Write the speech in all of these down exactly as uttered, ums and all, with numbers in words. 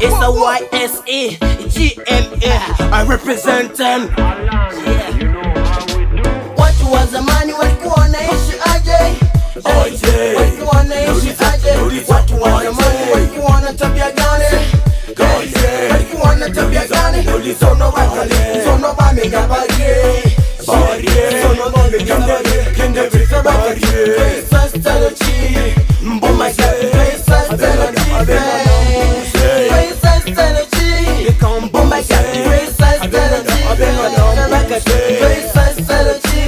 It's a Y S E G M A. I represent them. Watu wa zamani walikuwa wanaishi aje? Walikuwa wanaishi aje? Watu wa zamani walikuwa na tabia gani? Walikuwa na tabia gani? Sono bakali, sono bamiga bagye. Sono bamiga bagye. Kende vita bagye. Pesa stalochi. Mboma ya pesa stalochi. Pesa stalochi. Mboma ya pesa stalochi. Pesa stalochi.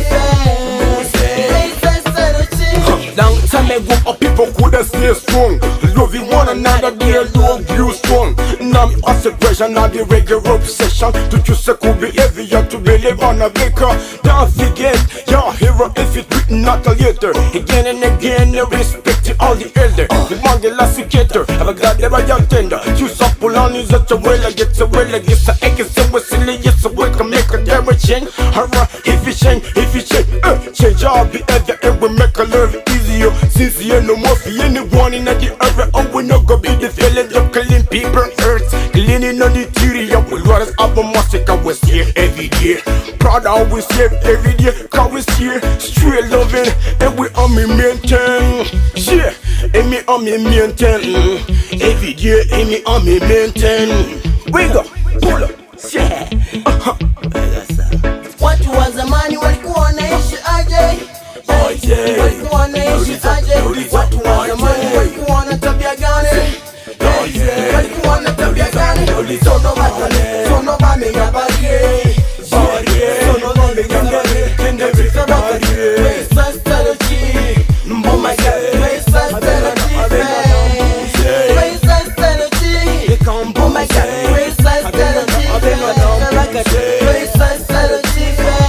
Long time ago, our people couldn't stay strong. Loving one another, they love you strong. Now me ask a question, now the regular obsession. To choose a cool behavior to believe on a baker. Don't forget, your hero if it's written not a later. Again and again, you respect all the elder. The man the last educator, have a god never young tender. Choose up pull on is such a well, I get so well, I guess I can say what's silly, yes, so we can make a direction. Hurrah, if you change, if you change, uh, change our behavior, it will make a love easier. Since you no more for anyone in the area, oh, we not gonna be the feeling of killing people hurts. Cleaning on the interior, we waters up a massacre, we're here every day. Proud always here every day, cause we're here, straight loving, and we on me maintain. Yeah, and me on me maintain. Every day, and me on me maintain. We go, pull up, yeah. Uh-huh. Watu wa zamani walikuwa wanaishi aje? Walikuwa wanaishi aje? Watu wa zamani walikuwa na tabia gani? Walikuwa na tabia gani? Sono bakale, sono bamiga bagye. Sono bamiga bagye. Kende vita bagye. Pesa stalochi. Mboma ya pesa stalochi. Pesa stalochi. Mboma ya pesa stalochi. Pesa stalochi.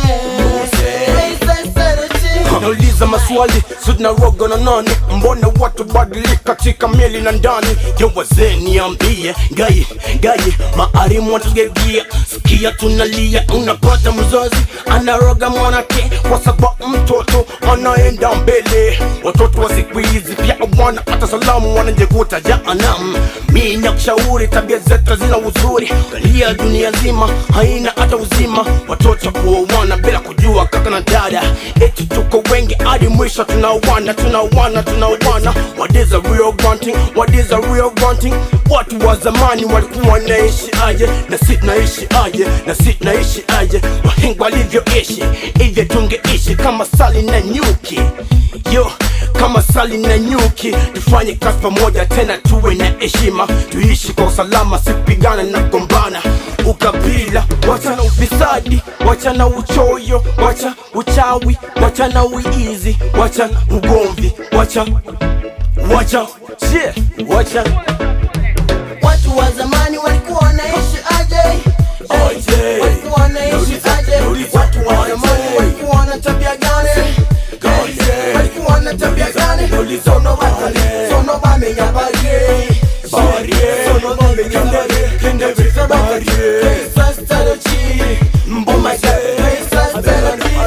Nauliza maswali, sudna rogo na nani. Mbona watu badilika katika mieli na ndani. Yo wazee niambie, gai, gai maarimu watugegia. Sikia tunalia, unapata mzazi anaroga mwanake kwa sababu mtoto anaenda mbele. Watoto wa siku hizi pia wana hata salamu wanajekuta jahanamu. Mimi nakushauri tabia zetu zina uzuri. Kalia dunia zima haina hata uzima. Watoto kuoana bila kujua kaka na dada. Eti tuko wengi hadi mwisho tunaoana, tunaoana, tunaoana. What is a real wanting? What is a real wanting? Watu wa zamani walikuwa wanaishi aje? Na sisi tunaishi aje? Na sisi tunaishi aje? Wahenga walivyoishi, hivyo tungeishi kama sali na nyuki. Yo, kama sali na nyuki. Tufanye kazi pamoja tena tuwe na heshima. Tuishi kwa usalama, sipigana na gombana. Ukabila, wacha na ufisadi, wacha na uchoyo, wacha uchawi, wacha na uizi, wacha na ugomvi, wacha, wacha, yeah, wacha. Watu wa zamani walikuwa wanaishi aje? Walikuwa wanaishi aje? Watu wa zamani walikuwa na tabia gani? Walikuwa na tabia gani? Sono bakali, sono bamiga bagye. Sono bamiga bagye. Kende vita bagye. Pesa stalochi. Mboma ya pesa stalochi.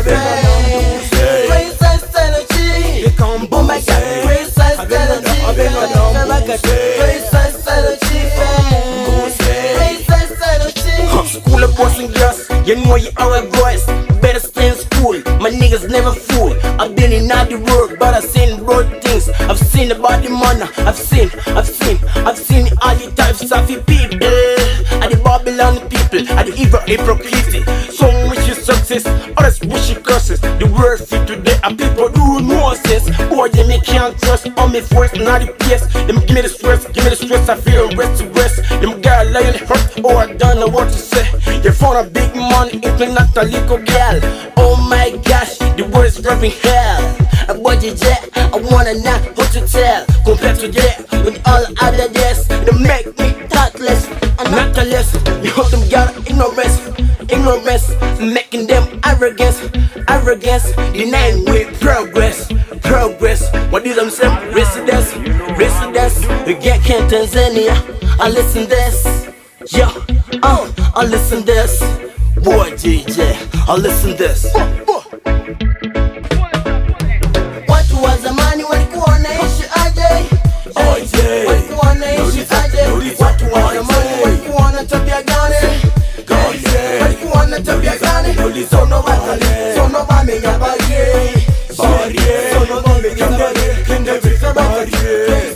Pesa stalochi. Mboma ya pesa stalochi. Pesa stalochi. Pesa stalochi. School of boys and girls, you know you are a boys. Better stay in school, my niggas never fool. I've been in all the world, but I've seen broad things. I've seen about the money, I've seen, I've seen, I've seen all the types of people. And the Babylon people, and the evil hypocrisy. Some wish you success, others wish you curses. The world fit today, and people do nonsense. Boy, they me can't trust on me first, not the place. Them give me the stress, give me the stress, I feel rest to rest. Them girl lying hurt, oh I don't know what to say. You found a big man, it's not a little girl. Oh my gosh, the world is driving hell. A body jet, I wanna know what to tell. Compared to that, with all other days, they make me thoughtless and not less. You hold them got ignorance, ignorance, making them arrogance, arrogance, denying with progress, progress. What is them say? Residence, residence. We get Kent Tanzania. I listen this, yeah. Oh, I listen this. Boy D J, I listen this. Watu wa zamani walikuwa wanaishi aje? Walikuwa wanaishi aje? Watu wa zamani Barie